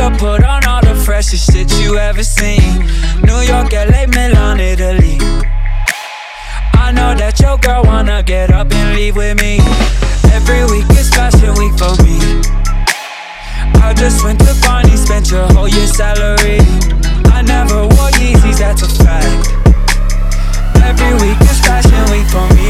up, put on all the freshest shit you ever seen. New York, LA, Milan, Italy. I know that your girl wanna get up and leave with me. Every week is fashion week for me. I just went to Barney, spent your whole year's salary. I never wore Yeezys, that's a fact. Every week is fashion week for me.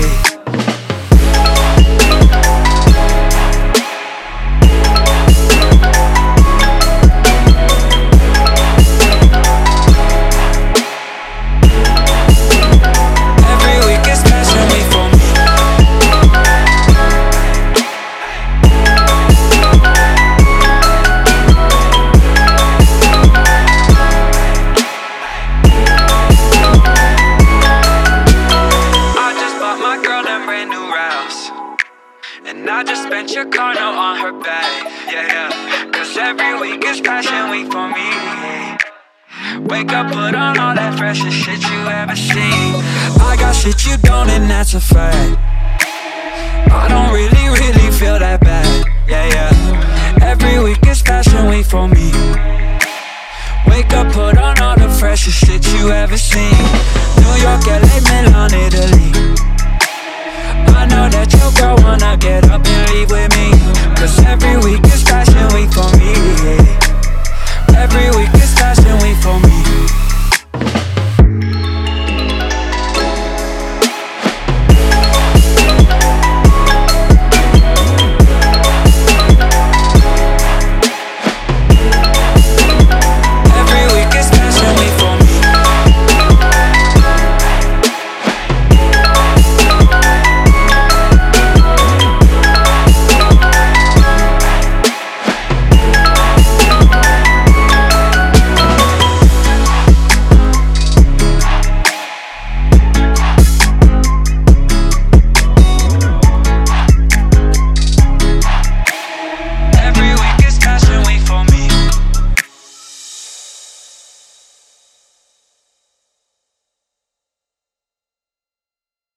I just spent your car note on her bag, yeah. Cause every week is fashion week for me. Wake up, put on all that freshest shit you ever seen. I got shit you don't, and that's a fact. I don't really feel that bad, yeah. Every week is fashion week for me. Wake up, put on all the freshest shit you ever seen. New York, LA, Milan, Italy. I know that your girl wanna get up and leave with me.